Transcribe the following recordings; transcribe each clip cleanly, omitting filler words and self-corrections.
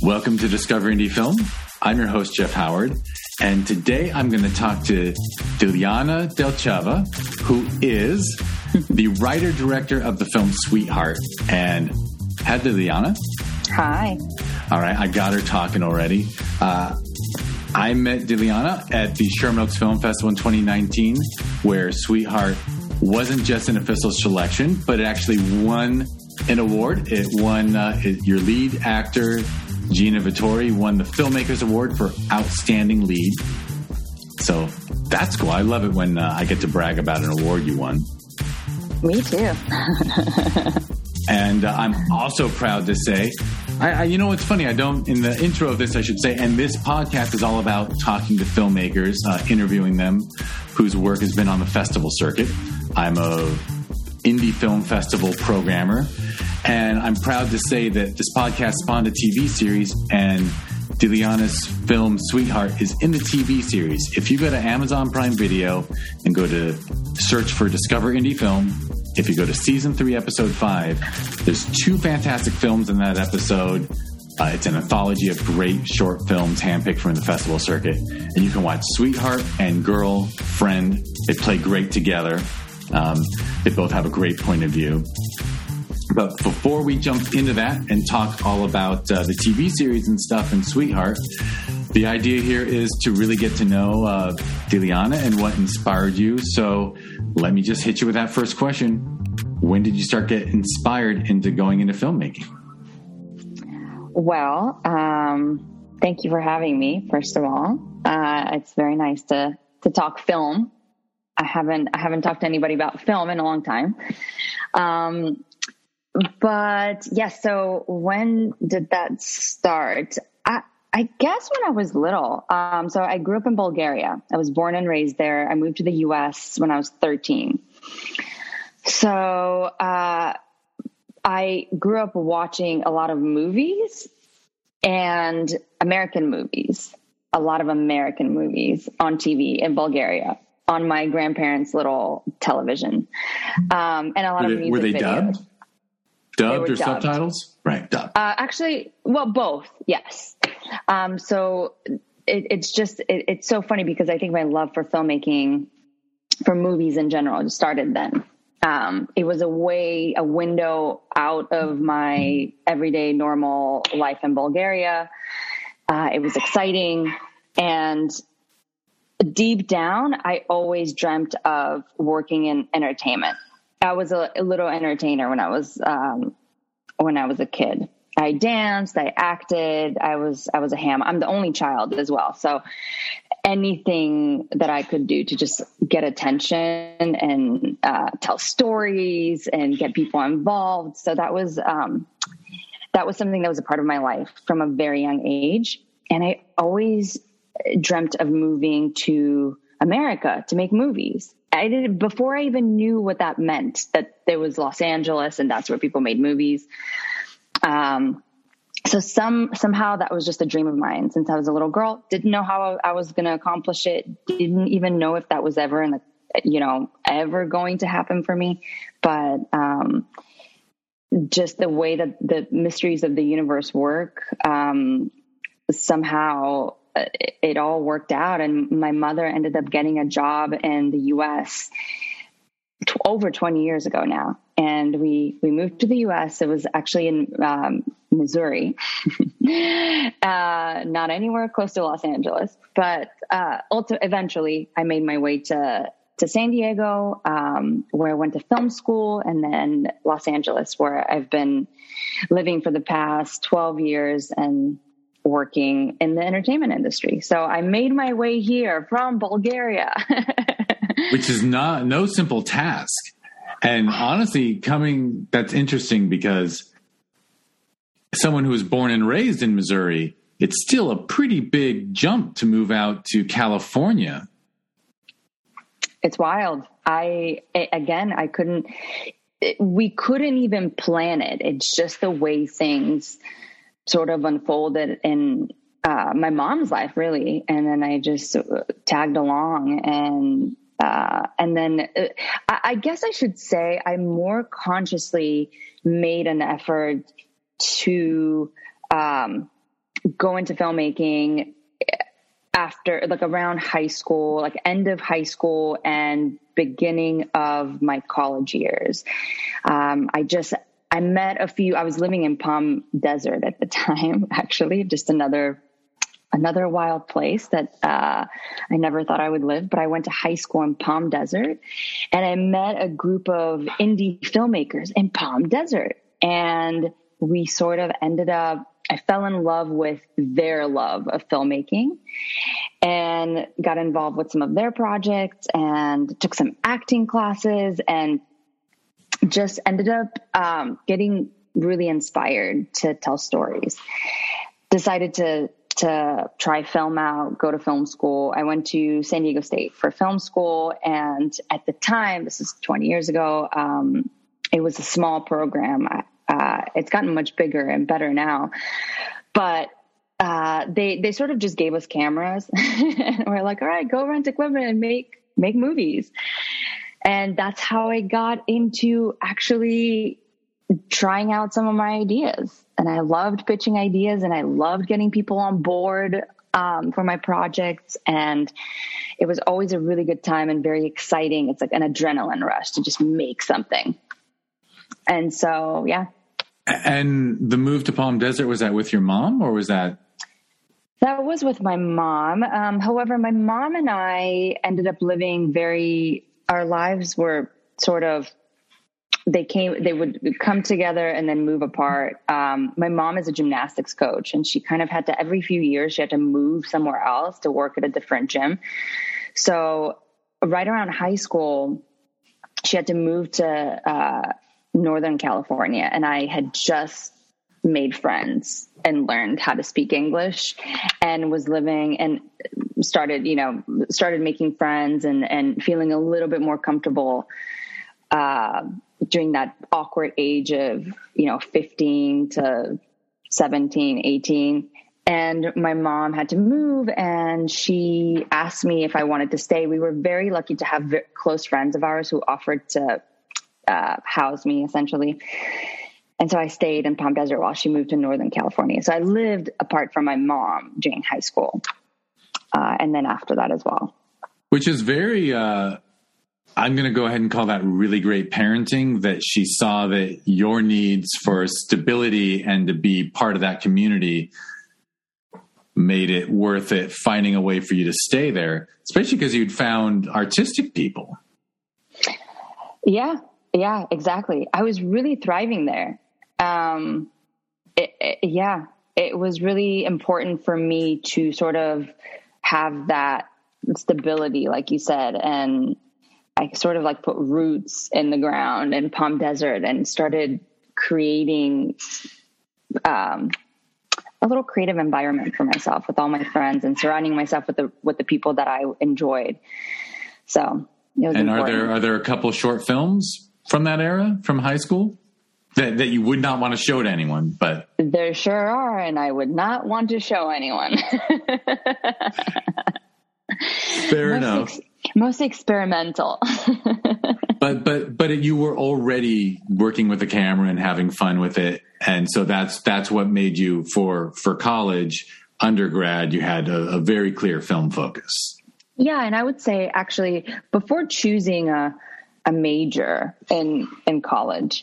Welcome to Discover Indie Film. I'm your host, Jeff Howard, and today I'm going to talk to Diliana Del Chava, who is the writer-director of the film Sweetheart. And hi, Diliana. Hi. All right, I got her talking already. I met Diliana at the Sherman Oaks Film Festival in 2019, where Sweetheart wasn't just an official selection, but it actually won an award. It won your lead actor, Gina Vittori, won the Filmmakers Award for Outstanding Lead. So that's cool. I love it when I get to brag about an award you won. Me too. And I'm also proud to say, you know, it's funny. In the intro of this, I should say, and this podcast is all about talking to filmmakers, interviewing them whose work has been on the festival circuit. I'm a indie film festival programmer, and I'm proud to say that this podcast spawned a TV series, and Diliana's film Sweetheart is in the TV series. If you go to Amazon Prime Video and go to search for Discover Indie Film, if you go to Season 3, Episode 5, there's 2 fantastic films in that episode. It's an anthology of great short films handpicked from the festival circuit. And you can watch Sweetheart and Girlfriend. They play great together. They both have a great point of view. But before we jump into that and talk all about the TV series and stuff and Sweetheart, the idea here is to really get to know Diliana and what inspired you. So let me just hit you with that first question. When did you start getting inspired into going into filmmaking? Well, thank you for having me, first of all. It's very nice to talk film. I haven't talked to anybody about film in a long time. But yes, so when did that start? I guess when I was little. So I grew up in Bulgaria. I was born and raised there. I moved to the U.S. when I was 13. So I grew up watching a lot of movies and American movies, a lot of American movies on TV in Bulgaria on my grandparents' little television, and a lot of music Were they videos. dubbed? Dubbed or dubbed. Subtitles? Right, dubbed. Actually, well, both, yes. So it's so funny because I think my love for filmmaking, for movies in general, just started then. It was a window out of my everyday normal life in Bulgaria. It was exciting. And deep down, I always dreamt of working in entertainment. I was a little entertainer when I was a kid. I danced, I acted, I was a ham. I'm the only child as well. So anything that I could do to just get attention and tell stories and get people involved. So that was something that was a part of my life from a very young age. And I always dreamt of moving to America to make movies. I did it before I even knew what that meant, that there was Los Angeles and that's where people made movies. So somehow that was just a dream of mine since I was a little girl. Didn't know how I was going to accomplish it. Didn't even know if that was ever ever going to happen for me. But just the way that the mysteries of the universe work, somehow it all worked out. And my mother ended up getting a job in the U.S. Over 20 years ago now. And we moved to the U.S. It was actually in Missouri, not anywhere close to Los Angeles. But eventually I made my way to San Diego, where I went to film school, and then Los Angeles, where I've been living for the past 12 years and working in the entertainment industry. So I made my way here from Bulgaria. Which is no simple task. And honestly, that's interesting because someone who was born and raised in Missouri, it's still a pretty big jump to move out to California. It's wild. We couldn't even plan it. It's just the way things sort of unfolded in my mom's life, really. And then I just tagged along and then I guess I should say I more consciously made an effort to go into filmmaking after, like, around high school, like end of high school and beginning of my college years. I met a few, I was living in Palm Desert at the time, actually, just another wild place that I never thought I would live, but I went to high school in Palm Desert, and I met a group of indie filmmakers in Palm Desert, and we sort of ended up, I fell in love with their love of filmmaking and got involved with some of their projects and took some acting classes and just ended up getting really inspired to tell stories. Decided to try film out, go to film school. I went to San Diego State for film school. And at the time, this is 20 years ago, it was a small program. It's gotten much bigger and better now, but they sort of just gave us cameras and we're like, all right, go rent equipment and make movies. And that's how I got into actually trying out some of my ideas. And I loved pitching ideas, and I loved getting people on board for my projects. And it was always a really good time and very exciting. It's like an adrenaline rush to just make something. And so, yeah. And the move to Palm Desert, was that with your mom, or was that? That was with my mom. However, my mom and I ended up living our lives were sort of, they would come together and then move apart. My mom is a gymnastics coach, and she kind of had to, every few years, she had to move somewhere else to work at a different gym. So right around high school, she had to move to Northern California, and I had just made friends and learned how to speak English and was living and started making friends and feeling a little bit more comfortable during that awkward age of, 15 to 17, 18. And my mom had to move, and she asked me if I wanted to stay. We were very lucky to have close friends of ours who offered to house me, essentially. And so I stayed in Palm Desert while she moved to Northern California. So I lived apart from my mom during high school. And then after that as well. Which is very, I'm going to go ahead and call that really great parenting, that she saw that your needs for stability and to be part of that community made it worth it finding a way for you to stay there, especially because you'd found artistic people. Yeah, exactly. I was really thriving there. It was really important for me to sort of have that stability, like you said, and I sort of like put roots in the ground in Palm Desert and started creating a little creative environment for myself with all my friends and surrounding myself with the people that I enjoyed. So it was important. Are there a couple short films from that era, from high school, that you would not want to show to anyone? But there sure are, and I would not want to show anyone. Fair enough. Most experimental. but you were already working with the camera and having fun with it, and so that's what made you for college, undergrad. You had a very clear film focus. Yeah, and I would say actually before choosing a major in college,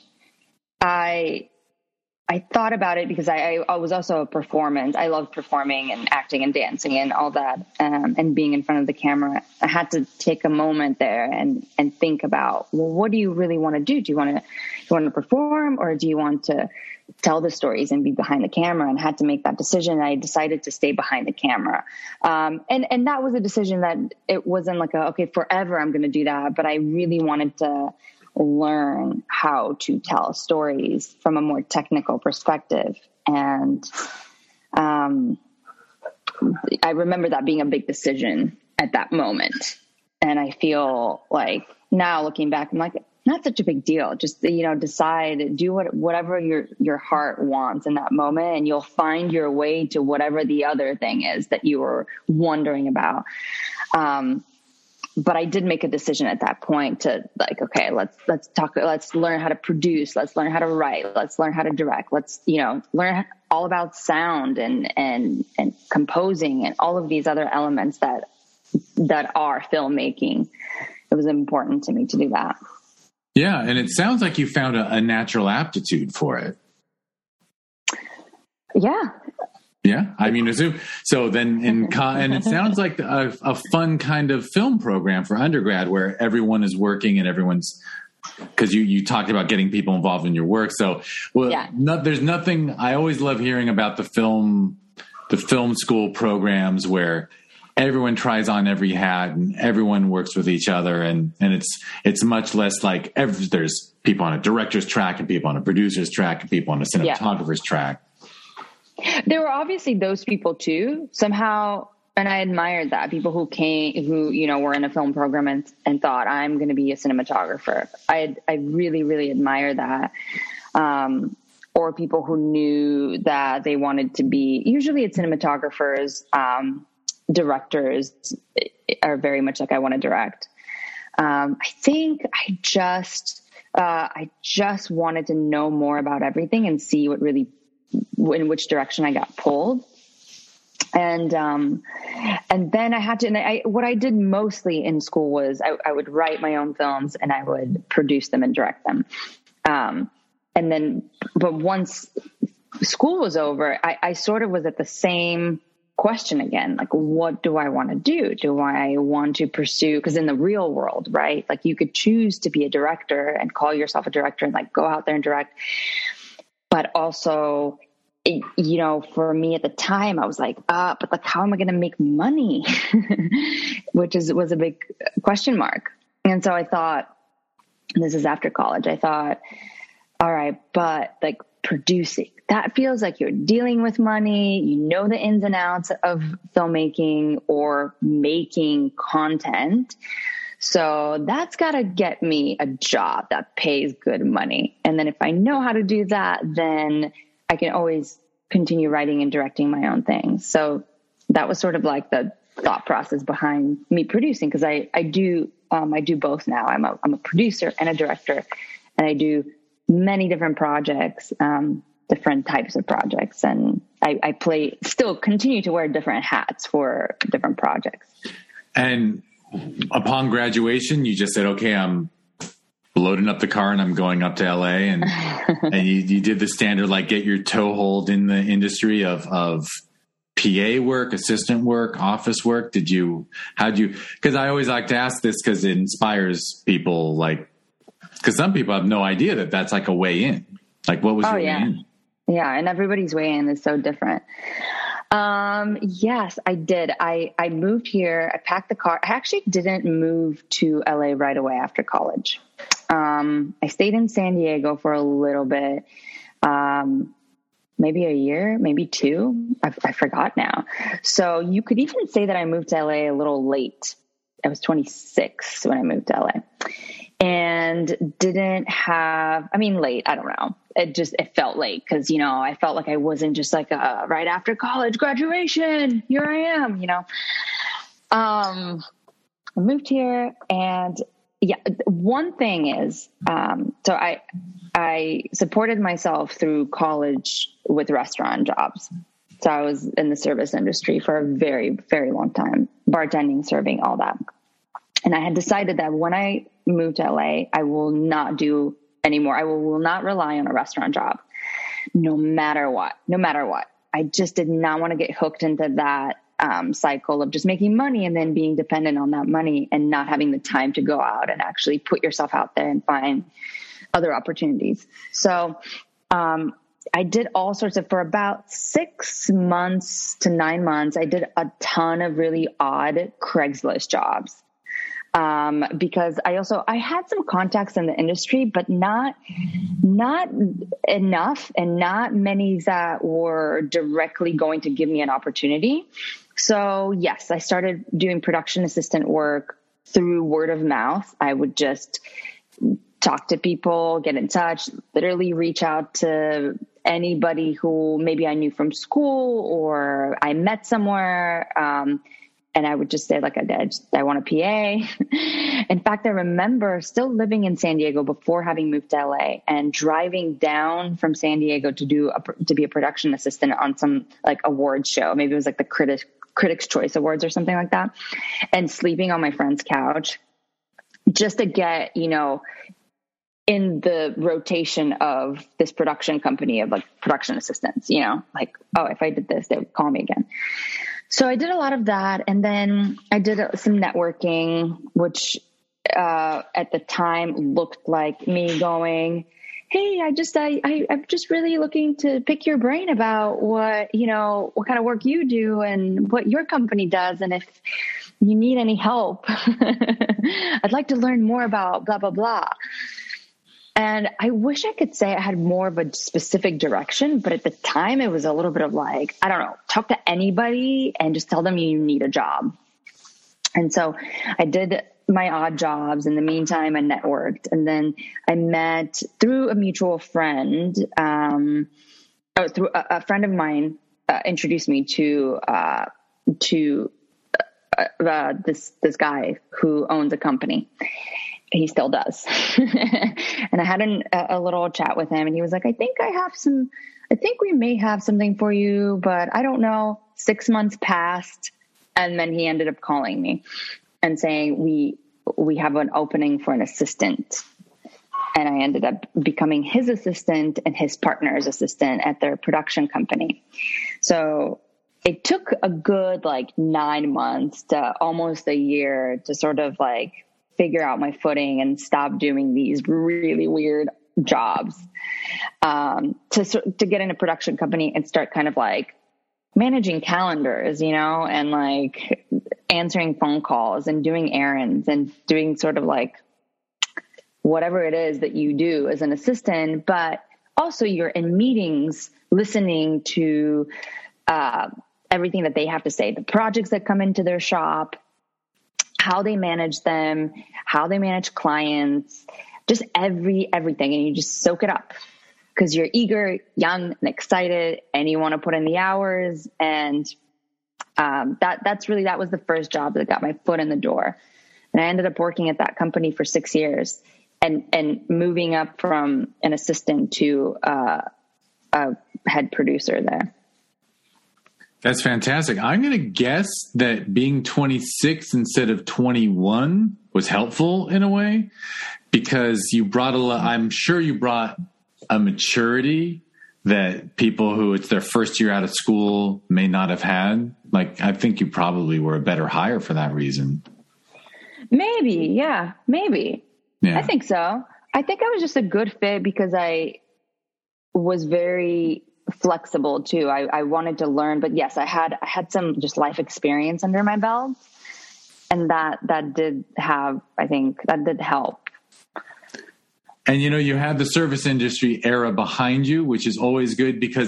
I thought about it because I was also a performance. I loved performing and acting and dancing and all that, and being in front of the camera. I had to take a moment there and think about, well, what do you really want to do? Do you want to perform, or do you want to tell the stories and be behind the camera? And had to make that decision. I decided to stay behind the camera. And that was a decision that it wasn't like okay, forever I'm going to do that. But I really wanted to learn how to tell stories from a more technical perspective. And I remember that being a big decision at that moment. And I feel like now looking back, I'm like, not such a big deal. Just, decide, do whatever your heart wants in that moment, and you'll find your way to whatever the other thing is that you were wondering about. but I did make a decision at that point to like, okay, let's learn how to produce. Let's learn how to write. Let's learn how to direct. Let's, learn all about sound and composing and all of these other elements that are filmmaking. It was important to me to do that. Yeah. And it sounds like you found a natural aptitude for it. Yeah. Yeah. I mean, so then and it sounds like a fun kind of film program for undergrad where everyone is working and everyone's, because you talked about getting people involved in your work. So, there's nothing. I always love hearing about the film school programs where everyone tries on every hat and everyone works with each other, and it's much less like there's people on a director's track and people on a producer's track and people on a cinematographer's track. There were obviously those people too, somehow. And I admired that, people who were in a film program and thought, I'm going to be a cinematographer. I really, really admire that. Or people who knew that they wanted to be, usually it's cinematographers, directors are very much like, I want to direct. I think I just wanted to know more about everything and see in which direction I got pulled. And then I had to, what I did mostly in school was I would write my own films and I would produce them and direct them. But once school was over, I sort of was at the same question again. Like, what do I want to do? Do I want to pursue, because in the real world, right? Like you could choose to be a director and call yourself a director and like go out there and direct. But also, for me at the time, I was like, but like, how am I going to make money? Which was a big question mark. And so I thought, this is after college, I thought, all right, but like producing, that feels like you're dealing with money, the ins and outs of filmmaking or making content. So that's got to get me a job that pays good money. And then if I know how to do that, then I can always continue writing and directing my own things. So that was sort of like the thought process behind me producing, because I do both now. I'm a producer and a director, and I do many different projects, different types of projects, and I still continue to wear different hats for different projects. And upon graduation, you just said, okay, I'm loading up the car and I'm going up to LA, and you did the standard, like get your toehold in the industry of PA work, assistant work, office work. Because I always like to ask this because it inspires people, like, because some people have no idea that that's like a way in. Like, what was your way in? Yeah. And everybody's way in is so different. Yes, I did. I moved here. I packed the car. I actually didn't move to LA right away after college. I stayed in San Diego for a little bit, maybe a year, maybe two. I forgot now. So you could even say that I moved to LA a little late. I was 26 when I moved to LA, and didn't have, late, I don't know. It felt late because, I felt like I wasn't just like right after college graduation, here I am, I moved here, and one thing is, so I supported myself through college with restaurant jobs. So I was in the service industry for a very, very long time, bartending, serving, all that. And I had decided that when I moved to LA, I will not do anymore. I will not rely on a restaurant job, no matter what. I just did not want to get hooked into that cycle of just making money and then being dependent on that money and not having the time to go out and actually put yourself out there and find other opportunities. So I did all sorts of, for about 6 months to 9 months, I did a ton of really odd Craigslist jobs. Because I had some contacts in the industry, but not enough, and not many that were directly going to give me an opportunity. So yes, I started doing production assistant work through word of mouth. I would just talk to people, get in touch, literally reach out to anybody who maybe I knew from school or I met somewhere, And I would just say, like, I want a PA. In fact, I remember still living in San Diego before having moved to LA, and driving down from San Diego to be a production assistant on some like awards show. Maybe it was like the Critics' Choice Awards or something like that. And sleeping on my friend's couch just to get, you know, in the rotation of this production company of like production assistants, you know, like, oh, if I did this, they would call me again. So I did a lot of that. And then I did some networking, which at the time looked like me going, hey, I'm just really looking to pick your brain about what kind of work you do and what your company does. And if you need any help, I'd like to learn more about blah, blah, blah. And I wish I could say I had more of a specific direction, but at the time it was a little bit of like, I don't know, talk to anybody and just tell them you need a job. And so I did my odd jobs. In the meantime, I networked. And then I met through a mutual friend, through a friend of mine introduced me to this guy who owns a company. He still does. And I had a little chat with him, and he was like, I think we may have something for you, but I don't know. 6 months passed. And then he ended up calling me and saying, we have an opening for an assistant. And I ended up becoming his assistant and his partner's assistant at their production company. So it took a good 9 months to almost a year to sort of figure out my footing and stop doing these really weird jobs, to get in a production company and start kind of managing calendars, and answering phone calls and doing errands and doing sort of whatever it is that you do as an assistant, but also you're in meetings listening to everyththing that they have to say, the projects that come into their shop, how they manage them, how they manage clients, just everything. And you just soak it up because you're eager, young, and excited, and you want to put in the hours. And that was the first job that got my foot in the door. And I ended up working at that company for 6 years and moving up from an assistant to a head producer there. That's fantastic. I'm going to guess that being 26 instead of 21 was helpful in a way, because I'm sure you brought a maturity that people who it's their first year out of school may not have had. I think you probably were a better hire for that reason. Maybe. Yeah. I think so. I think I was just a good fit because I was very flexible too. I wanted to learn, but yes, I had some just life experience under my belt, and that did help. And you had the service industry era behind you, which is always good because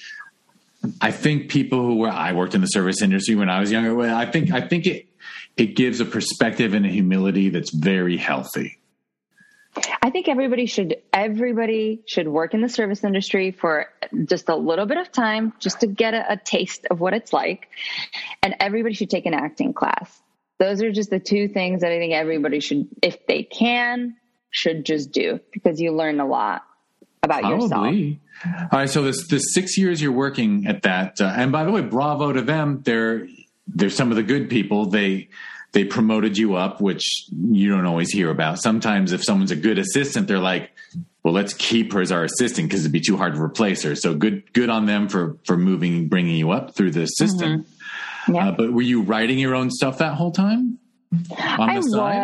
I think people I worked in the service industry when I was younger. I think it gives a perspective and a humility that's very healthy. I think everybody should work in the service industry for just a little bit of time, just to get a taste of what it's like. And everybody should take an acting class. Those are just the two things that I think everybody should, if they can, should just do, because you learn a lot about yourself. All right. So this 6 years you're working at that, and by the way, bravo to them. They're some of the good people. They promoted you up, which you don't always hear about. Sometimes if someone's a good assistant, they're like, well, let's keep her as our assistant because it'd be too hard to replace her. So good on them for bringing you up through the system. Mm-hmm. Yeah. But were you writing your own stuff that whole time? I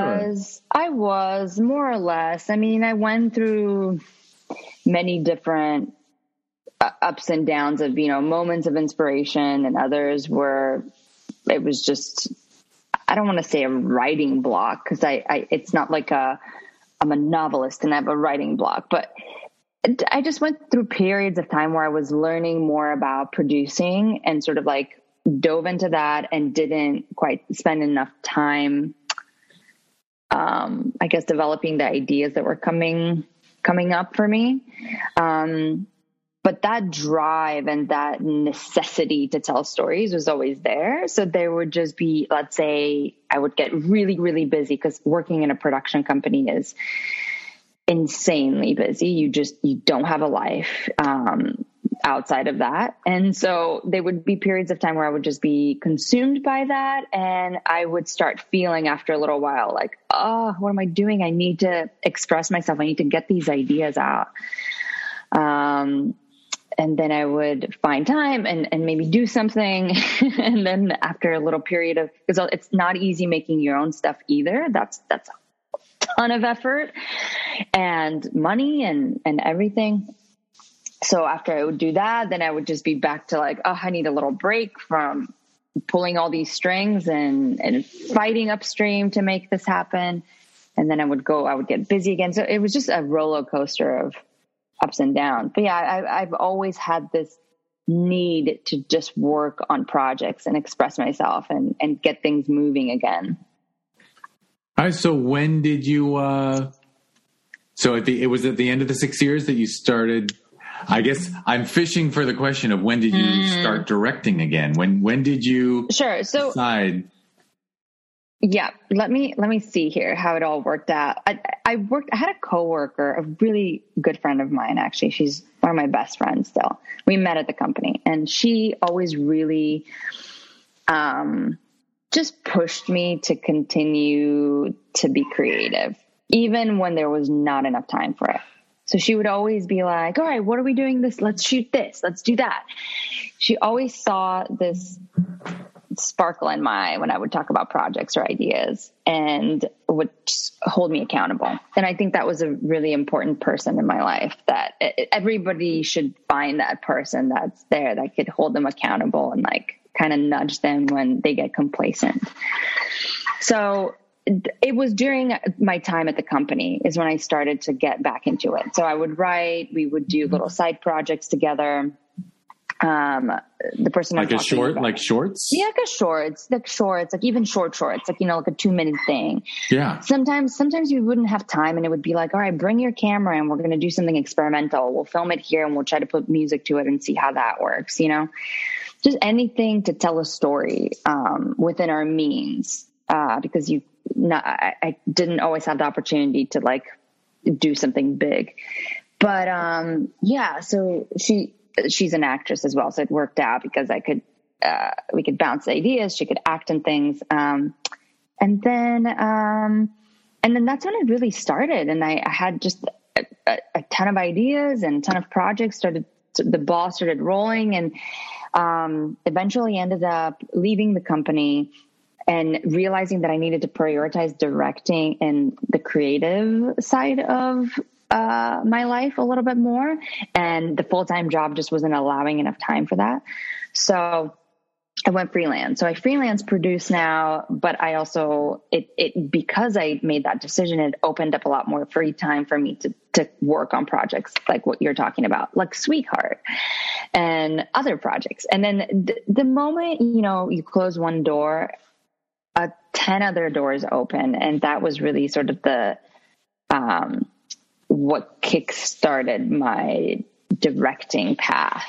was more or less. I mean, I went through many different ups and downs of, moments of inspiration, and others where it was just, I don't want to say a writing block, because it's not like I'm a novelist and I have a writing block, but I just went through periods of time where I was learning more about producing and sort of dove into that and didn't quite spend enough time, I guess, developing the ideas that were coming up for me. but that drive and that necessity to tell stories was always there. So there would just be, let's say I would get really, really busy, because working in a production company is insanely busy. You don't have a life outside of that. And so there would be periods of time where I would just be consumed by that. And I would start feeling after a little while like, oh, what am I doing? I need to express myself. I need to get these ideas out. And then I would find time and maybe do something. And then after a little period of, because it's not easy making your own stuff either. That's a ton of effort and money and everything. So after I would do that, then I would just be back to like, oh, I need a little break from pulling all these strings and fighting upstream to make this happen. And then I would get busy again. So it was just a roller coaster of ups and downs. But yeah, I've always had this need to just work on projects and express myself and get things moving again. All right. So when did you, it was at the end of the 6 years that you started, I guess I'm fishing for the question of when did you start directing again? When did you decide? Yeah, let me see here how it all worked out. I had a coworker, a really good friend of mine, actually. She's one of my best friends still. We met at the company, and she always really just pushed me to continue to be creative, even when there was not enough time for it. So she would always be like, all right, what are we doing this? Let's shoot this. Let's do that. She always saw this sparkle in my eye when I would talk about projects or ideas, and would hold me accountable. And I think that was a really important person in my life, that everybody should find that person that's there that could hold them accountable and like kind of nudge them when they get complacent. So it was during my time at the company is when I started to get back into it. So I would write, we would do little side projects together. The person like a short, about, like shorts? Yeah, like shorts, like even shorts, like, like a 2-minute thing. Yeah. Sometimes you wouldn't have time, and it would be like, all right, bring your camera and we're going to do something experimental. We'll film it here and we'll try to put music to it and see how that works. Just anything to tell a story, within our means. Because I didn't always have the opportunity to like do something big, but, yeah, so she's an actress as well. So it worked out because we could bounce ideas. She could act in things. And then that's when it really started. And I had just a ton of ideas and a ton of projects the ball started rolling, and, eventually ended up leaving the company and realizing that I needed to prioritize directing and the creative side of my life a little bit more, and the full-time job just wasn't allowing enough time for that. So I went freelance. So I freelance produce now, but I also, because I made that decision, it opened up a lot more free time for me to work on projects like what you're talking about, like Sweetheart and other projects. And then the moment, you close one door, 10 other doors open. And that was really sort of the, what kickstarted my directing path.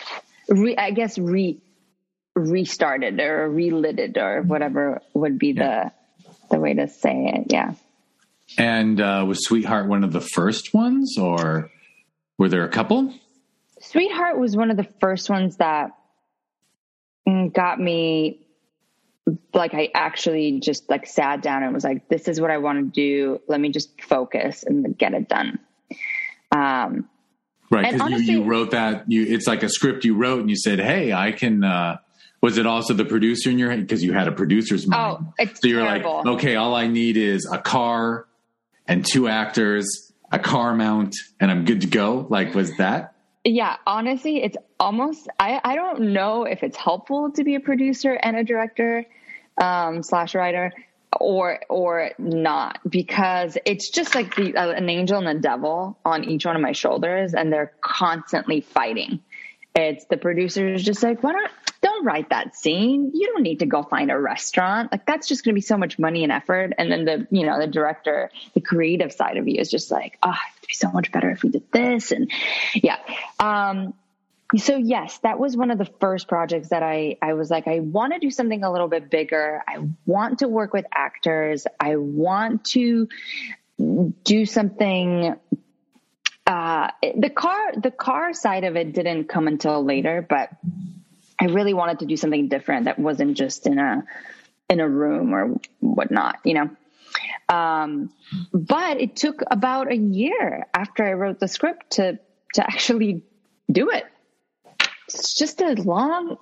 Restarted or relit it, or whatever would be the way to say it. Yeah. And was Sweetheart one of the first ones, or were there a couple? Sweetheart was one of the first ones that got me, like, I actually just like sat down and was like, this is what I want to do. Let me just focus and get it done. Right. Because you wrote that, it's like a script you wrote and you said, hey, I can, was it also the producer in your head? Because you had a producer's mind. Oh, it's so you're terrible. like, okay, all I need is a car and 2 actors, a car mount, and I'm good to go. Like, was that? Yeah, honestly, it's almost, I don't know if it's helpful to be a producer and a director, / writer, or not, because it's just like an angel and a devil on each one of my shoulders, and they're constantly fighting. It's the producer's just like, don't write that scene. You don't need to go find a restaurant. Like, that's just going to be so much money and effort. And then the director, the creative side of you is just like, it'd be so much better if we did this. And yeah. So yes, that was one of the first projects that I was like, I want to do something a little bit bigger. I want to work with actors. I want to do something. The car side of it didn't come until later, but I really wanted to do something different that wasn't just in a room or whatnot, you know? But it took about a year after I wrote the script to actually do it. It's just a long,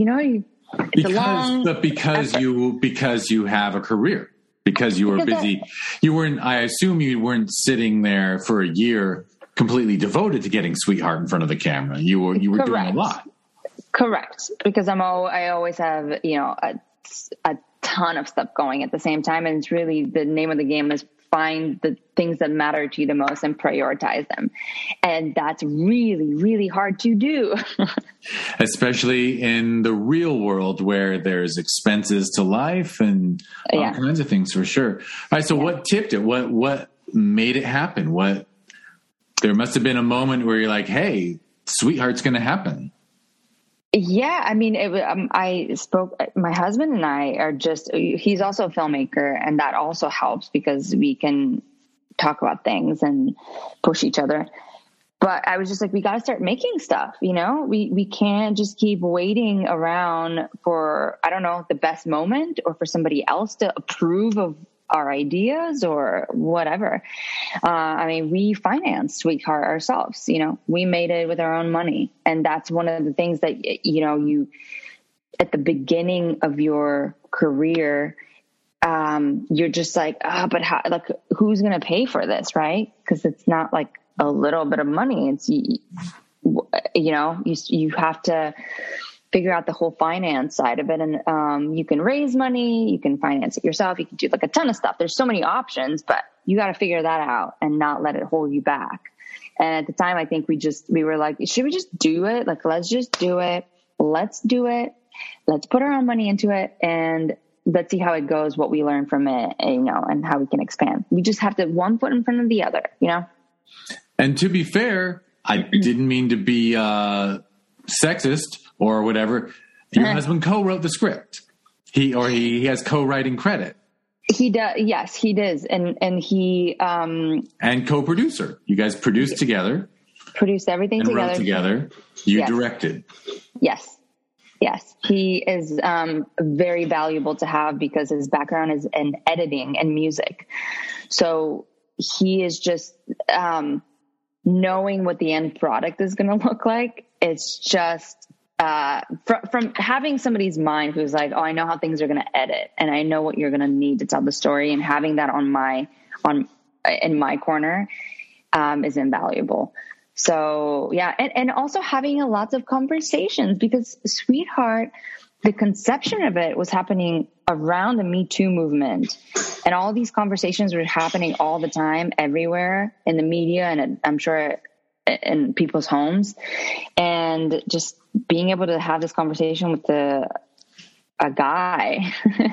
because you have a career, because you were busy. I assume you weren't sitting there for a year completely devoted to getting Sweetheart in front of the camera. You were doing a lot. Correct. Because I always have, a ton of stuff going at the same time. And it's really the name of the game is find the things that matter to you the most and prioritize them. And that's really, really hard to do. Especially in the real world where there's expenses to life and all kinds of things, for sure. All right. So what tipped it? What made it happen? There must have been a moment where you're like, hey, Sweetheart's going to happen. Yeah, I mean, my husband and I are he's also a filmmaker, and that also helps because we can talk about things and push each other. But I was just like, we got to start making stuff, we can't just keep waiting around for, I don't know, the best moment or for somebody else to approve of our ideas or whatever. We financed Sweetheart ourselves, we made it with our own money. And that's one of the things that, you, at the beginning of your career, you're just like, but how, like, who's going to pay for this? Right. Cause it's not like a little bit of money. It's, you have to figure out the whole finance side of it. And you can raise money, you can finance it yourself, you can do like a ton of stuff. There's so many options, but you got to figure that out and not let it hold you back. And at the time, I think we were like, should we just do it? Like, let's just do it. Let's do it. Let's put our own money into it. And let's see how it goes, what we learn from it, and how we can expand. We just have to one foot in front of the other, And to be fair, I didn't mean to be sexist or whatever. Your husband co-wrote the script. He has co-writing credit. He does. Yes, he does. And he, and co-producer. You guys produced together. Produced everything and together. Wrote together. You directed. Yes. He is, very valuable to have because his background is in editing and music. So he is just, knowing what the end product is going to look like. It's just, from having somebody's mind who's like, oh, I know how things are going to edit and I know what you're going to need to tell the story, and having that in my corner, is invaluable. So yeah. And also having lots of conversations, because Sweetheart, the conception of it was happening around the Me Too movement, and all these conversations were happening all the time, everywhere in the media, and I'm sure in people's homes. And just being able to have this conversation with a guy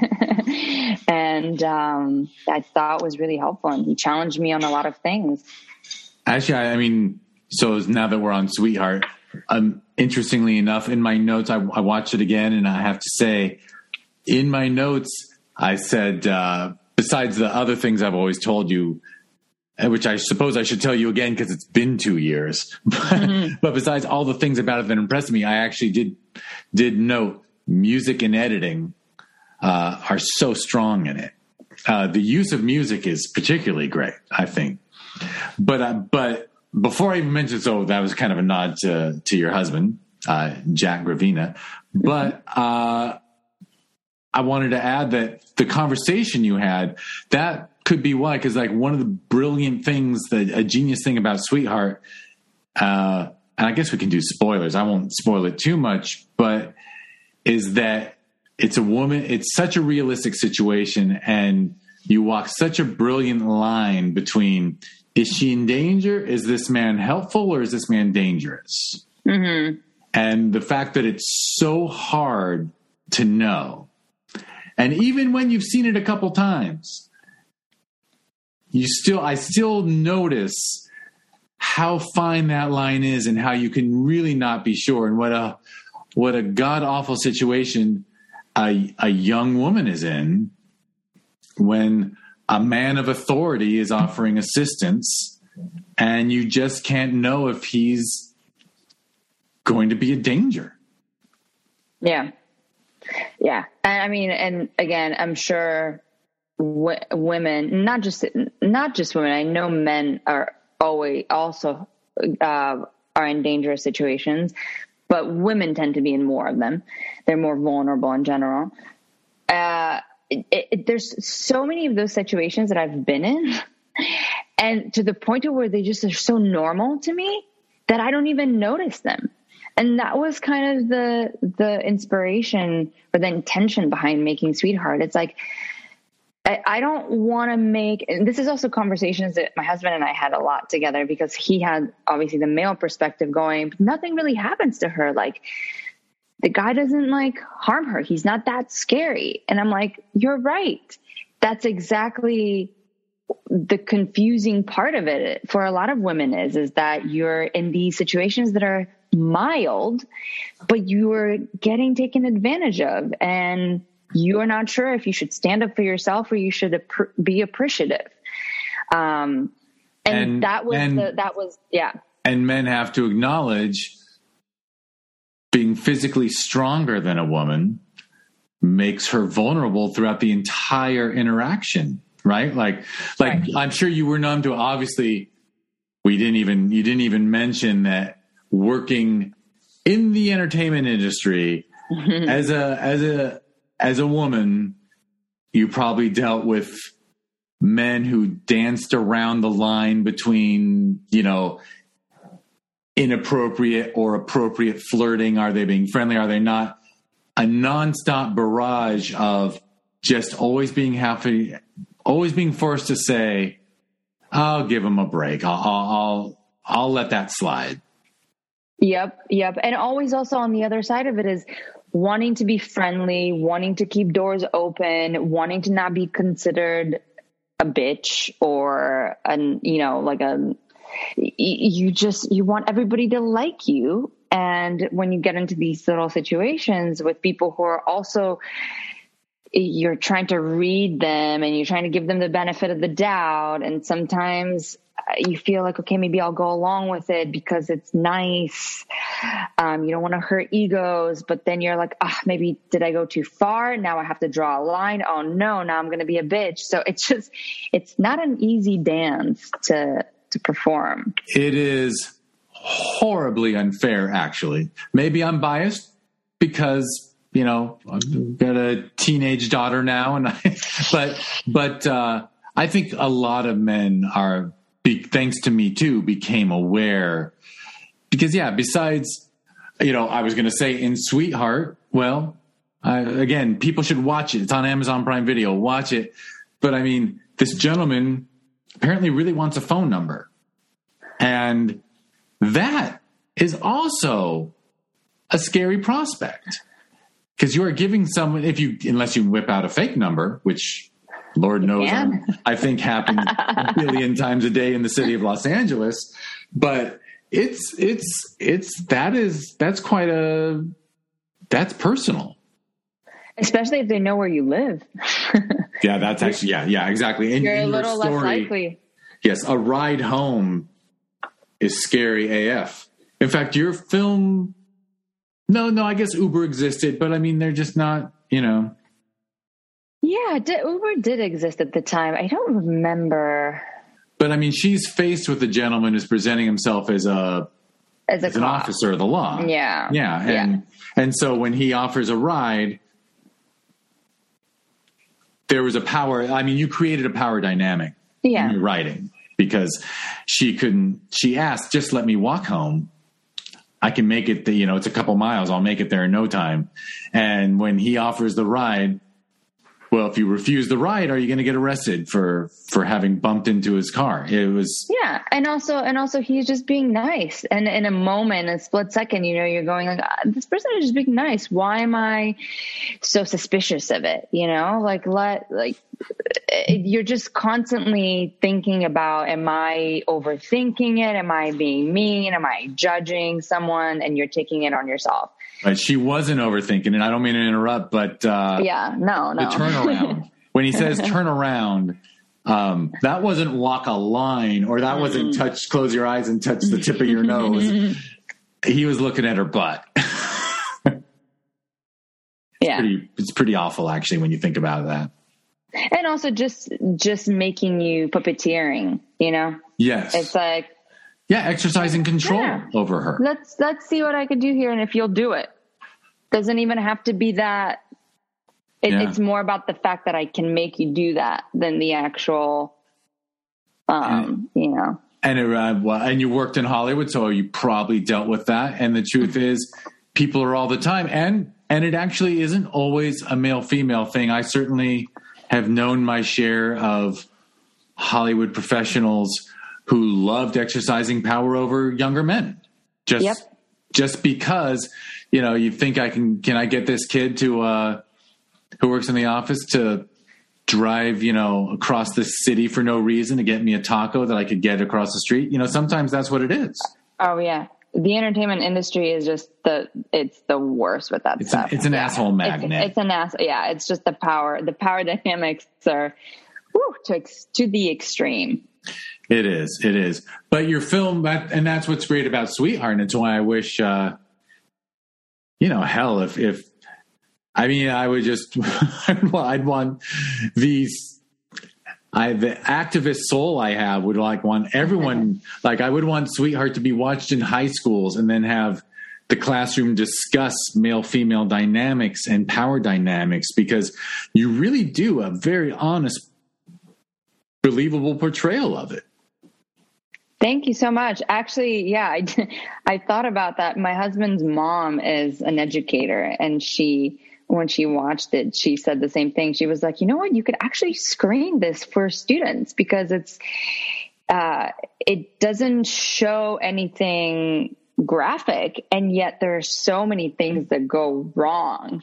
and I thought was really helpful, and he challenged me on a lot of things. Actually, so now that we're on Sweetheart, interestingly enough, in my notes, I watched it again, and I have to say, in my notes, I said, besides the other things I've always told you, which I suppose I should tell you again because it's been 2 years, but besides all the things about it that impressed me, I actually did note music and editing are so strong in it. The use of music is particularly great, I think. But before I even mentioned, so that was kind of a nod to your husband, Jack Gravina. But I wanted to add that the conversation you had, that could be why, because like one of the brilliant things, a genius thing about Sweetheart, and I guess we can do spoilers. I won't spoil it too much, but is that it's a woman. It's such a realistic situation, and you walk such a brilliant line between, is she in danger? Is this man helpful, or is this man dangerous? Mm-hmm. And the fact that it's so hard to know. And even when you've seen it a couple times, I still notice how fine that line is and how you can really not be sure, and what a god awful situation a young woman is in when a man of authority is offering assistance and you just can't know if he's going to be a danger. Yeah. Yeah. And I mean, and again, I'm sure women, not just women, I know men are always also are in dangerous situations, but women tend to be in more of them. They're more vulnerable in general. There's so many of those situations that I've been in, and to the point of where they just are so normal to me that I don't even notice them. And that was kind of the inspiration or the intention behind making Sweetheart. It's like, I don't want to make, and this is also conversations that my husband and I had a lot together, because he had obviously the male perspective going, but nothing really happens to her. Like, the guy doesn't like harm her. He's not that scary. And I'm like, you're right. That's exactly the confusing part of it for a lot of women is that you're in these situations that are mild, but you're getting taken advantage of, and you're not sure if you should stand up for yourself or you should be appreciative. And that was. And men have to acknowledge being physically stronger than a woman makes her vulnerable throughout the entire interaction, right? Like right. I'm sure you were numb to, obviously you didn't even mention that working in the entertainment industry as a woman, you probably dealt with men who danced around the line between, inappropriate or appropriate flirting. Are they being friendly? Are they not? A nonstop barrage of just always being forced to say, I'll give him a break. I'll let that slide. Yep. And always also on the other side of it is wanting to be friendly, wanting to keep doors open, wanting to not be considered a bitch or you want everybody to like you. And when you get into these little situations with people who are also, you're trying to read them and you're trying to give them the benefit of the doubt. And sometimes you feel like, okay, maybe I'll go along with it because it's nice. You don't want to hurt egos, but then you're like, maybe did I go too far? Now I have to draw a line. Oh no, now I'm going to be a bitch. So it's not an easy dance to perform. It is horribly unfair, actually. Maybe I'm biased because, I've got a teenage daughter now, but I think a lot of men are, thanks to Me Too, became aware because, besides, I was going to say in Sweetheart, well, again, people should watch it. It's on Amazon Prime Video. Watch it. But I mean, this gentleman apparently really wants a phone number. And that is also a scary prospect because you are giving someone, unless you whip out a fake number, which Lord knows I think happens a billion times a day in the city of Los Angeles, but that's personal. Especially if they know where you live. Yeah, that's actually, yeah, exactly. And you're a little less likely. Yes, a ride home is scary AF. In fact, your film, no, I guess Uber existed, but I mean, they're just not, Yeah, Uber did exist at the time. I don't remember. But I mean, she's faced with a gentleman who's presenting himself as an officer of the law. Yeah. And so when he offers a ride, there was a power. I mean, you created a power dynamic in your writing because she asked, just let me walk home. I can make it, it's a couple miles. I'll make it there in no time. And when he offers the ride, well, if you refuse the ride, are you going to get arrested for having bumped into his car? It was. Yeah. And also he's just being nice. And in a moment, a split second, you're going like, this person is just being nice. Why am I so suspicious of it? You're just constantly thinking about, am I overthinking it? Am I being mean? Am I judging someone? And you're taking it on yourself. But she wasn't overthinking it. I don't mean to interrupt, but no. The turnaround. When he says turn around, that wasn't walk a line, or that wasn't close your eyes and touch the tip of your nose. He was looking at her butt. It's pretty awful, actually, when you think about that. And also just making you puppeteering, Yes. It's like, exercising control over her. Let's see what I could do here, and if you'll do it. Doesn't even have to be that. It's more about the fact that I can make you do that than the actual, And you worked in Hollywood, so you probably dealt with that. And the truth is, people are all the time, and it actually isn't always a male-female thing. I certainly have known my share of Hollywood professionals who loved exercising power over younger men. Just because, you think can I get this kid to, who works in the office to drive, across the city for no reason to get me a taco that I could get across the street. Sometimes that's what it is. Oh yeah. The entertainment industry is just it's the worst with that stuff. It's an asshole magnet. It's an ass. Yeah. It's just the power dynamics are to the extreme. It is. But your film, and that's what's great about Sweetheart. And it's why I wish, hell, if I would just, I'd want the activist soul I have would want everyone, I would want Sweetheart to be watched in high schools and then have the classroom discuss male-female dynamics and power dynamics, because you really do a very honest, believable portrayal of it. Thank you so much. Actually, yeah, I thought about that. My husband's mom is an educator, and when she watched it, she said the same thing. She was like, you know what, you could actually screen this for students, because it doesn't show anything graphic, and yet there are so many things that go wrong.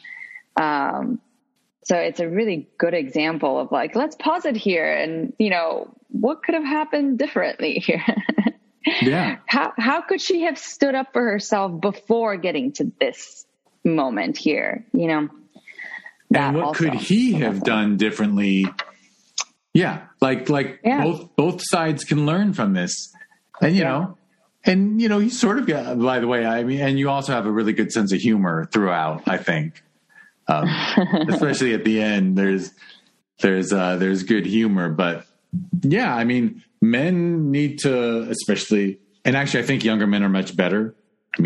So it's a really good example of let's pause it here and, what could have happened differently here? Yeah. How could she have stood up for herself before getting to this moment here? And what could he have done differently? Yeah. Both sides can learn from this. And, you sort of got, by the way, and you also have a really good sense of humor throughout, I think. Especially at the end, there's good humor, but yeah, men need to, especially, and actually I think younger men are much better.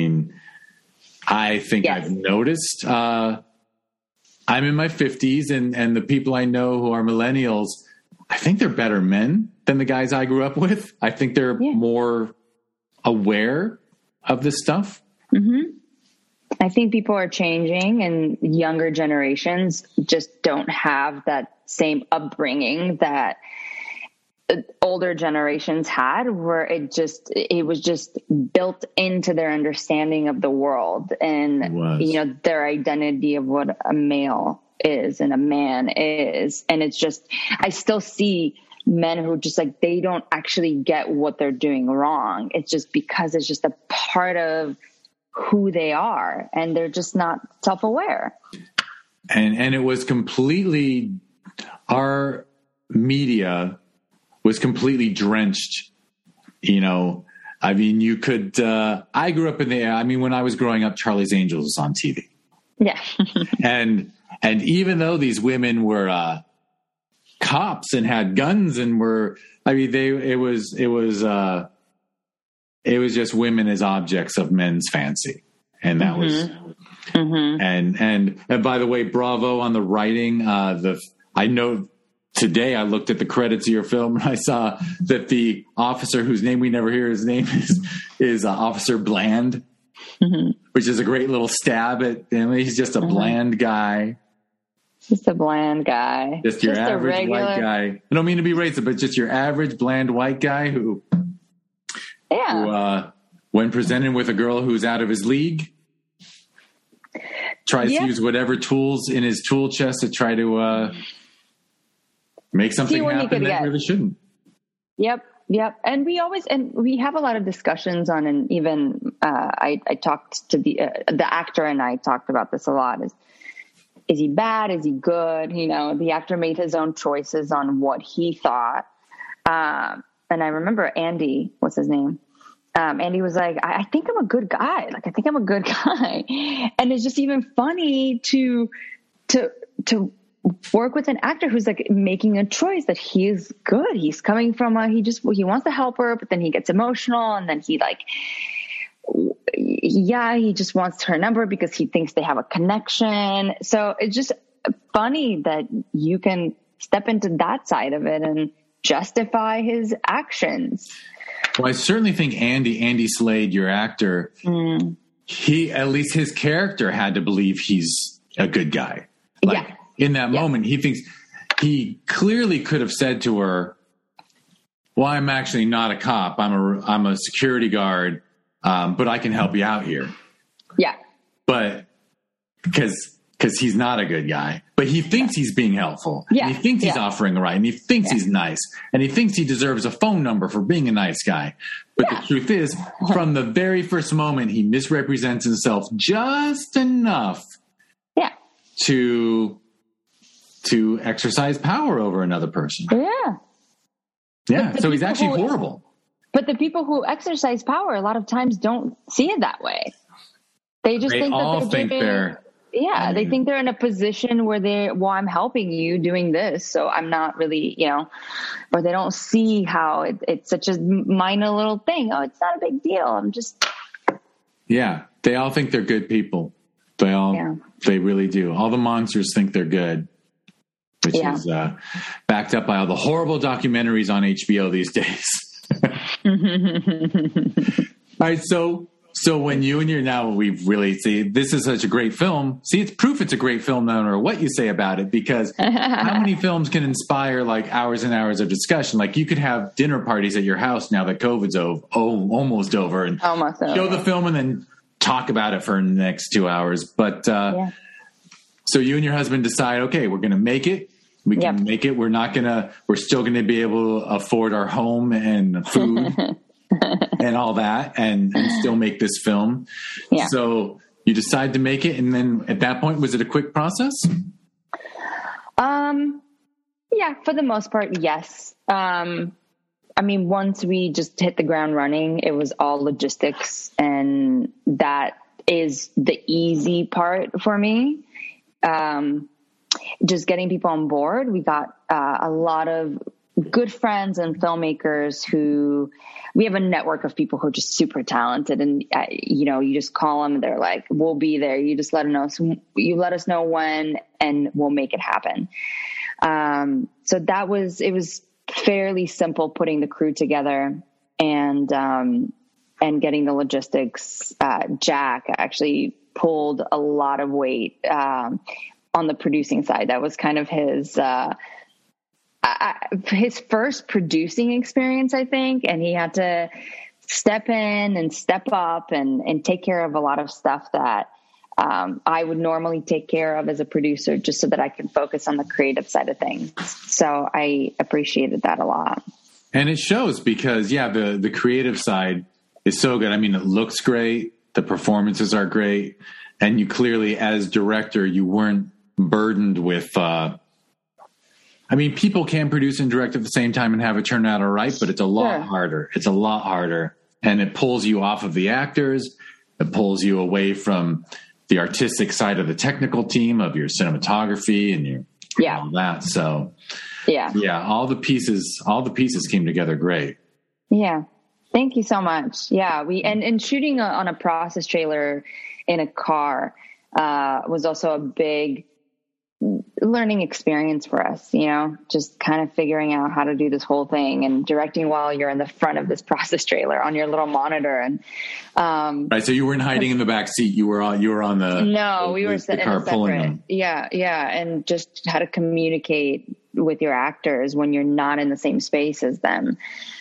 I think I've noticed, I'm in my 50s and the people I know who are millennials, I think they're better men than the guys I grew up with. I think they're more aware of this stuff. Mm-hmm. I think people are changing, and younger generations just don't have that same upbringing that older generations had, where it was just built into their understanding of the world and, their identity of what a male is and a man is. And it's just, I still see men who just they don't actually get what they're doing wrong. It's just because it's just a part of who they are, and they're just not self-aware. And it was completely, our media was completely drenched. You could, I grew up in when I was growing up, Charlie's Angels was on TV. Yeah. and even though these women were, cops and had guns and it was just women as objects of men's fancy. And that was, and by the way, bravo on the writing. I know today I looked at the credits of your film and I saw that the officer whose name we never hear, his name is Officer Bland, which is a great little stab at him. He's just a bland guy. Just a bland guy. Just your average white guy. I don't mean to be racist, but just your average bland white guy who when presented with a girl who's out of his league, tries to use whatever tools in his tool chest to try to make something happen that really shouldn't. Yep. And we have a lot of discussions on, and even I talked to the actor, and I talked about this a lot. Is he bad? Is he good? The actor made his own choices on what he thought. And I remember Andy, what's his name? Andy was like, I think I'm a good guy. Like, I think I'm a good guy. And it's just even funny to work with an actor who's like making a choice that he is good. He's coming from he wants to help her, but then he gets emotional, and then he just wants her number because he thinks they have a connection. So it's just funny that you can step into that side of it and justify his actions. Well, I certainly think Andy Slade, your actor, he, at least his character, had to believe he's a good guy. In that moment, he clearly could have said to her, well, I'm actually not a cop. I'm a security guard, but I can help you out here. Yeah. But because he's not a good guy, but he thinks he's being helpful. Yeah. And he thinks he's offering a ride, and he thinks he's nice, and he thinks he deserves a phone number for being a nice guy. But the truth is, from the very first moment, he misrepresents himself just enough to exercise power over another person. Yeah. So he's actually horrible. But the people who exercise power a lot of times don't see it that way. They just think they're they think they're in a position where I'm helping you doing this, so I'm not really, or they don't see how it's such a minor little thing. Oh, it's not a big deal. I'm just. Yeah. They all think they're good people. They really do. All the monsters think they're good, which is backed up by all the horrible documentaries on HBO these days. All right. So when you and we've really this is such a great film. See, it's proof it's a great film, no matter what you say about it, because how many films can inspire like hours and hours of discussion? Like, you could have dinner parties at your house now that COVID's almost over, and show the film and then talk about it for the next 2 hours. But so you and your husband decide, okay, we're going to make it. We can make it. We're still going to be able to afford our home and food and all that, and still make this film. Yeah. So you decide to make it. And then at that point, was it a quick process? Yeah, for the most part, yes. Once we just hit the ground running, it was all logistics, and that is the easy part for me. Just getting people on board. We got a lot of good friends and filmmakers we have a network of people who are just super talented, and you just call them and they're like, we'll be there. You just let us know when, and we'll make it happen. So it was fairly simple putting the crew together and getting the logistics. Jack actually pulled a lot of weight on the producing side. That was kind of his first producing experience, I think, and he had to step in and step up and take care of a lot of stuff that I would normally take care of as a producer, just so that I can focus on the creative side of things. So I appreciated that a lot. And it shows because, the creative side is so good. I mean, it looks great. The performances are great. And you clearly, as director, you weren't burdened with, people can produce and direct at the same time and have it turn out all right, but it's a lot harder. It's a lot harder. And it pulls you off of the actors. It pulls you away from the artistic side of the technical team, of your cinematography and all that. So all the pieces came together great. Yeah. Thank you so much. Yeah. And shooting on a process trailer in a car, was also a big learning experience for us, just kind of figuring out how to do this whole thing and directing while you're in the front of this process trailer on your little monitor. And right, so you weren't hiding in the back seat. You were on the no, we were the car pulling them. Yeah, and just how to communicate with your actors when you're not in the same space as them.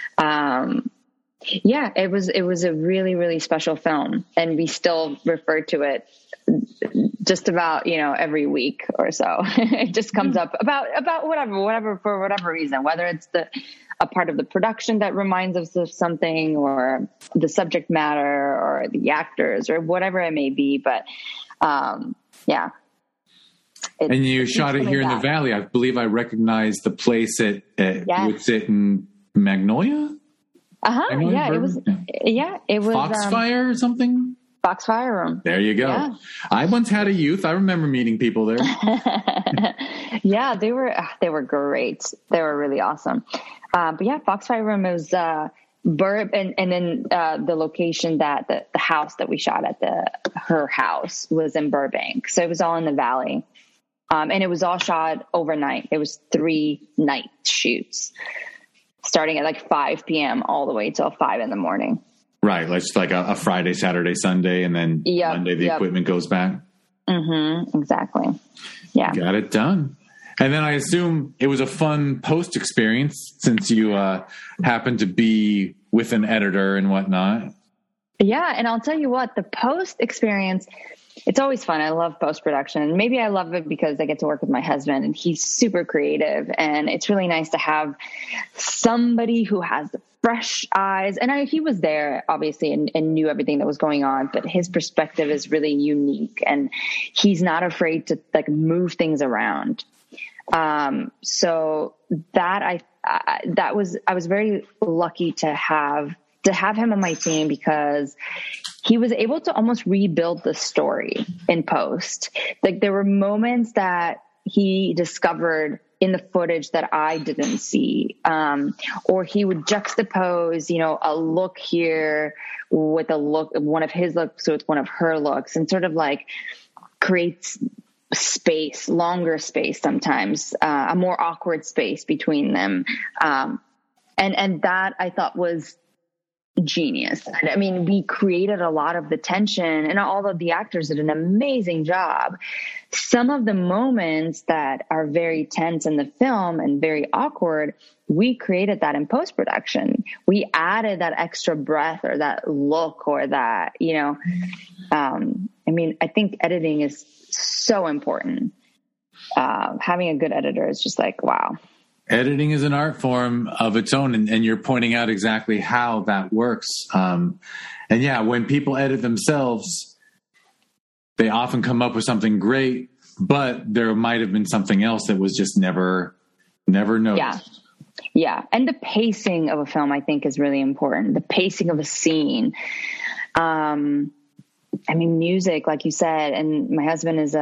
Yeah, it was a really, really special film, and we still refer to it just about, every week or so. It just comes up about whatever, for whatever reason, whether it's a part of the production that reminds us of something, or the subject matter, or the actors, or whatever it may be. But, yeah. And you shot it here in the Valley. I believe I recognize the place at was it in Magnolia? Yeah, it was. Yeah, it was Foxfire or something. Foxfire Room. There you go. Yeah. I once had a youth. I remember meeting people there. Yeah, they were great. They were really awesome. But yeah, Foxfire Room is and then the location that the house that we shot at, her house, was in Burbank. So it was all in the Valley. And it was all shot overnight. It was 3 night shoots, starting at like 5 p.m. all the way till 5 a.m. Right. Like a Friday, Saturday, Sunday, and then Monday the equipment goes back. Mm-hmm. Exactly. Yeah. Got it done. And then I assume it was a fun post experience, since you happened to be with an editor and whatnot. Yeah. And I'll tell you what, the post experience, it's always fun. I love post-production, and maybe I love it because I get to work with my husband, and he's super creative, and it's really nice to have somebody who has fresh eyes. And he was there obviously and knew everything that was going on, but his perspective is really unique, and he's not afraid to like move things around. So that I was very lucky to have him on my team, because he was able to almost rebuild the story in post. Like, there were moments that he discovered in the footage that I didn't see. Or he would juxtapose, a look here with one of his looks with one of her looks, and sort of like creates space, longer space, sometimes, a more awkward space between them. And that I thought was genius. I mean, we created a lot of the tension, and all of the actors did an amazing job. Some of the moments that are very tense in the film and very awkward, we created that in post-production. We added that extra breath, or that look, or that, I think editing is so important. Having a good editor is just like, wow. Editing is an art form of its own, and you're pointing out exactly how that works. And yeah, when people edit themselves, they often come up with something great, but there might have been something else that was just never noticed. Yeah. And the pacing of a film, I think, is really important. The pacing of a scene. Music, like you said, and my husband is,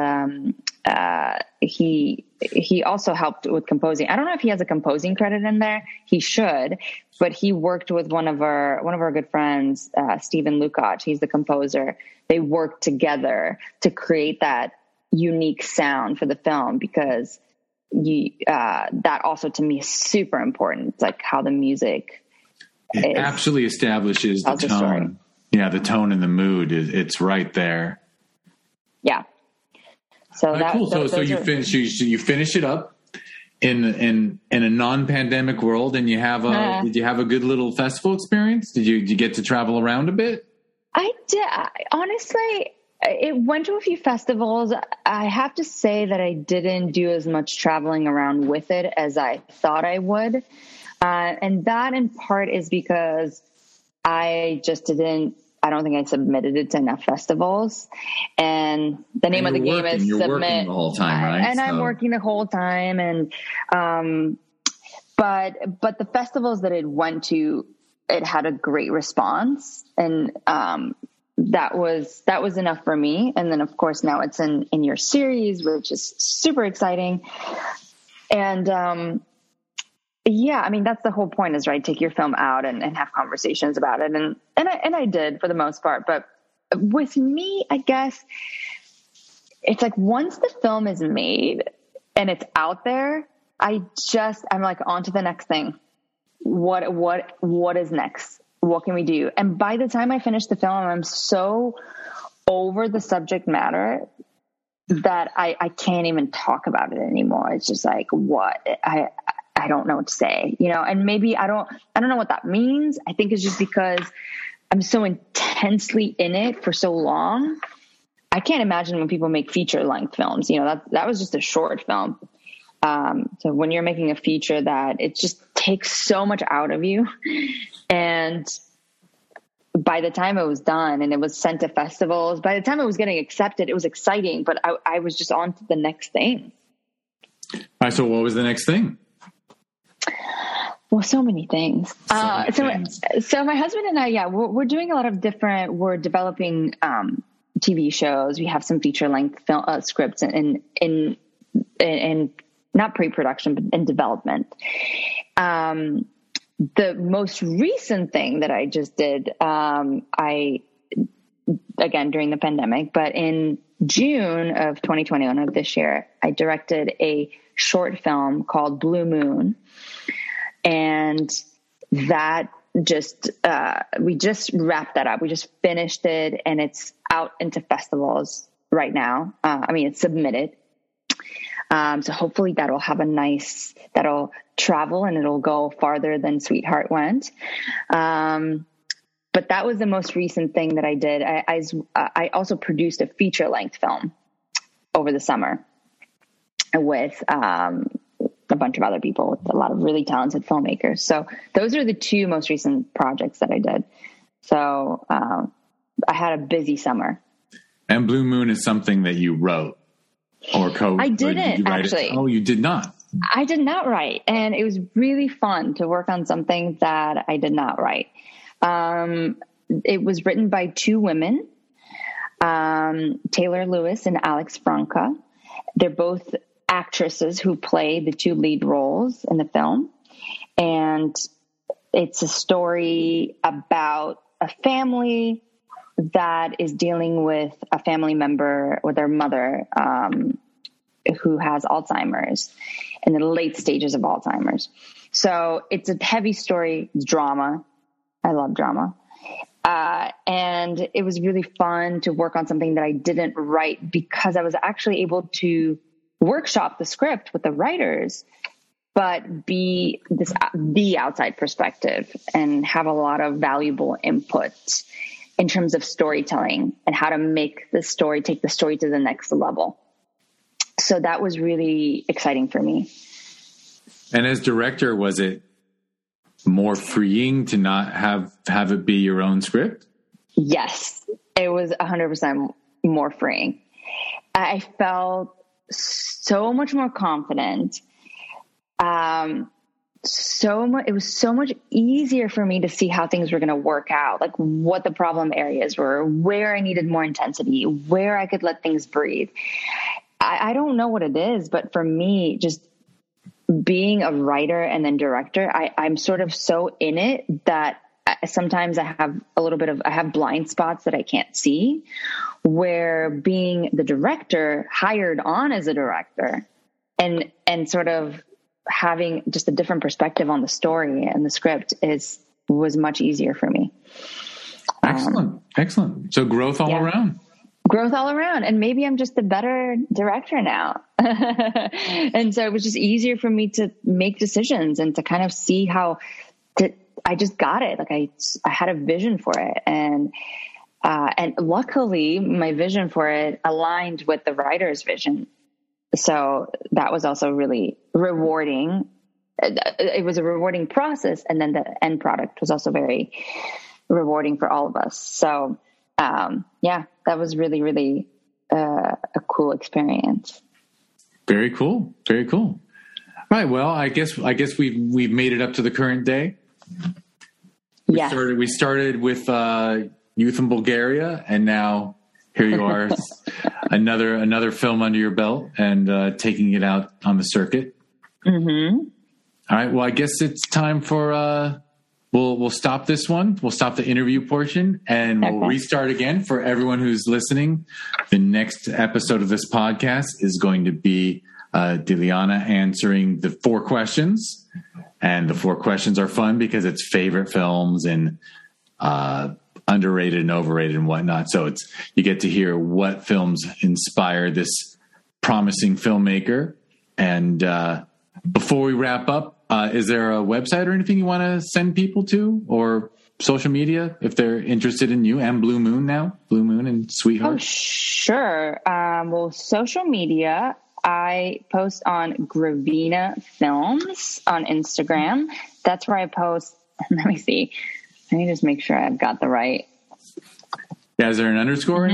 he also helped with composing. I don't know if he has a composing credit in there. He should, but he worked with one of our good friends, Stephen Lukacs. He's the composer. They worked together to create that unique sound for the film, because that also to me is super important. It's like how the music absolutely establishes the tone. Yeah, the tone and the mood it's right there. Yeah. So cool. So you finish it up in a non-pandemic world, and did you have a good little festival experience? Did you get to travel around a bit? I did. Honestly, it went to a few festivals. I have to say that I didn't do as much traveling around with it as I thought I would. And that in part is because I don't think I submitted it to enough festivals, and the name of the game is You're submit. Working the whole time, right? And I'm working the whole time, and but the festivals that it went to, it had a great response, and that was enough for me. And then of course now it's in your series, which is super exciting, and yeah, I mean, that's the whole point is, right, take your film out and have conversations about it. And I did for the most part. But with me, I guess it's like once the film is made, and it's out there, I'm like, on to the next thing. What is next? What can we do? And by the time I finish the film, I'm so over the subject matter that I can't even talk about it anymore. It's just like, what? I don't know what to say, and maybe I don't know what that means. I think it's just because I'm so intensely in it for so long. I can't imagine when people make feature length films, that was just a short film. So when you're making a feature that it just takes so much out of you, and by the time it was done and it was sent to festivals, by the time it was getting accepted, it was exciting, but I was just on to the next thing. All right. So what was the next thing? Well, so many things. So my husband and I, we're doing a lot of we're developing, TV shows. We have some feature length film scripts in not pre-production, but in development. The most recent thing that I just did, again, during the pandemic, but in June of 2021 of this year, I directed a short film called Blue Moon. And that we just wrapped that up. We just finished it, and it's out into festivals right now. It's submitted. So hopefully that'll travel and it'll go farther than Sweetheart went. But that was the most recent thing that I did. I also produced a feature length film over the summer with, a bunch of other people, with a lot of really talented filmmakers. So those are the two most recent projects that I did. So I had a busy summer. And Blue Moon is something that you wrote or co-wrote? I didn't, actually. Oh, you did not? I did not write. And it was really fun to work on something that I did not write. It was written by two women, Taylor Lewis and Alex Franca. They're both actresses who play the two lead roles in the film. And it's a story about a family that is dealing with a family member with their mother, who has Alzheimer's, in the late stages of Alzheimer's. So it's a heavy story, drama. I love drama. And it was really fun to work on something that I didn't write, because I was actually able to workshop the script with the writers, but be the outside perspective and have a lot of valuable input in terms of storytelling and how to make the story, take the story to the next level. So that was really exciting for me. And as director, was it more freeing to not have it be your own script? Yes, it was 100% more freeing. I felt so much more confident. It was so much easier for me to see how things were going to work out, like what the problem areas were, where I needed more intensity, where I could let things breathe. I don't know what it is, but for me, just being a writer and then director, I'm sort of so in it that sometimes I have blind spots that I can't see, where being the director, hired on as a director, and sort of having just a different perspective on the story and the script was much easier for me. Excellent. So growth all around. Growth all around. And maybe I'm just a better director now. And so it was just easier for me to make decisions and to kind of see how I just got it. Like I had a vision for it. And luckily my vision for it aligned with the writer's vision. So that was also really rewarding. It was a rewarding process. And then the end product was also very rewarding for all of us. So, that was really, really a cool experience. Very cool. Very cool. All right. Well, I guess we've made it up to the current day. We started with youth in Bulgaria, and now here you are, another film under your belt, and taking it out on the circuit. Mm-hmm. All right. Well, I guess it's time for. We'll stop this one. We'll stop the interview portion, and we'll restart again for everyone who's listening. The next episode of this podcast is going to be Diliana answering the 4 questions. And the 4 questions are fun because it's favorite films and underrated and overrated and whatnot. So you get to hear what films inspire this promising filmmaker. And before we wrap up, is there a website or anything you want to send people to, or social media if they're interested in you and Blue Moon now? Blue Moon and Sweetheart? Oh, sure. Well, social media, I post on Gravina Films on Instagram. That's where I post. Let me see. Let me just make sure I've got the right. Yeah, is there an underscore?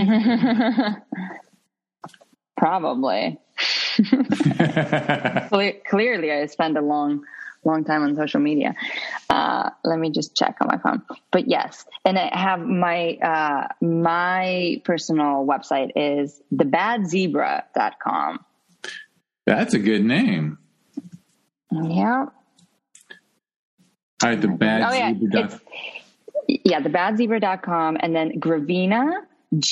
Probably. Clearly, I spend a long time on social media. Let me just check on my phone. But yes, and I have my personal website is thebadzebra.com. That's a good name. Yeah. All right, thebadzebra.com. Yeah, thebadzebra.com, and then Gravina,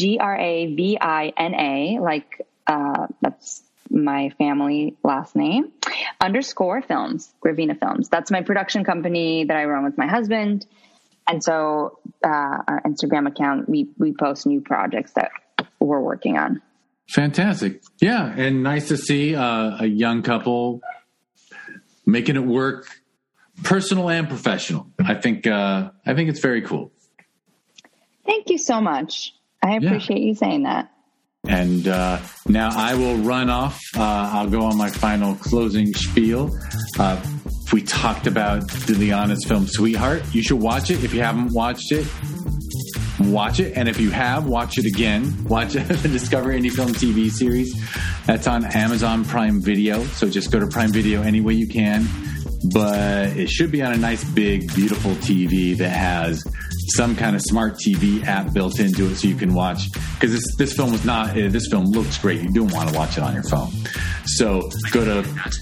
Gravina, like that's my family last name, _films, Gravina Films. That's my production company that I run with my husband. And so our Instagram account, we post new projects that we're working on. Fantastic. Yeah, and nice to see a young couple making it work, personal and professional. I think it's very cool. Thank you so much. I appreciate you saying that. And now I will run off. I'll go on my final closing spiel. We talked about Diliana's film Sweetheart. You should watch it. If you haven't watched it, watch it. And if you have, watch it again. Watch the Discover Indie Film TV series. That's on Amazon Prime Video. So just go to Prime Video any way you can. But it should be on a nice, big, beautiful TV that has some kind of smart TV app built into it so you can watch. Because this film was not, this film looks great. You don't want to watch it on your phone. So go to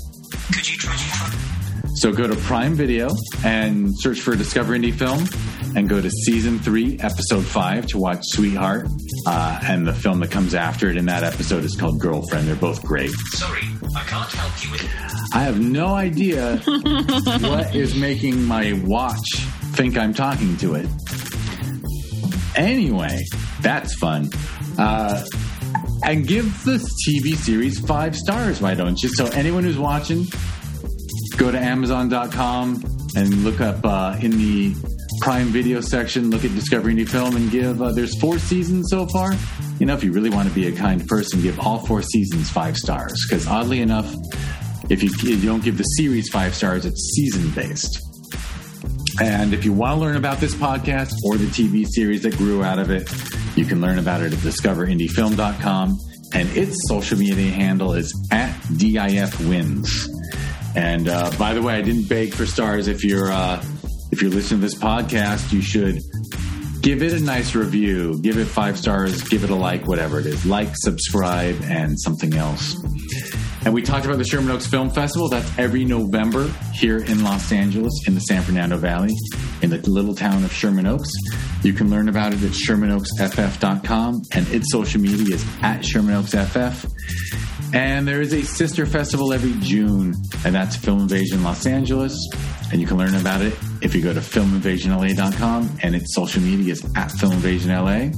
Prime Video and search for Discover Indie Film and go to Season 3, Episode 5 to watch Sweetheart. And the film that comes after it in that episode is called Girlfriend. They're both great. Sorry, I can't help you with it. I have no idea what is making my watch think I'm talking to it. Anyway, that's fun. And give this TV series 5 stars, why don't you? So anyone who's watching, go to Amazon.com and look up in the Prime Video section, look at Discover Indie Film and give, there's 4 seasons so far. You know, if you really want to be a kind person, give all 4 seasons 5 stars. Because oddly enough, if you don't give the series 5 stars, it's season-based. And if you want to learn about this podcast or the TV series that grew out of it, you can learn about it at discoverindiefilm.com. And its social media handle is @DIFwins. And by the way, I didn't beg for stars. If you're listening to this podcast, you should give it a nice review. Give it 5 stars. Give it a like, whatever it is. Like, subscribe, and something else. And we talked about the Sherman Oaks Film Festival. That's every November here in Los Angeles in the San Fernando Valley in the little town of Sherman Oaks. You can learn about it at ShermanOaksFF.com, and its social media is @ShermanOaksFF. And there is a sister festival every June, and that's Film Invasion Los Angeles. And you can learn about it if you go to FilmInvasionLA.com, and its social media is @FilmInvasionLA.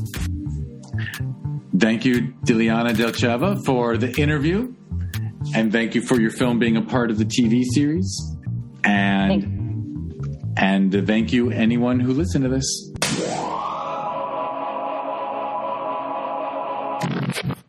Thank you, Diliana Del Cheva, for the interview. And thank you for your film being a part of the TV series. And thank you, anyone who listened to this.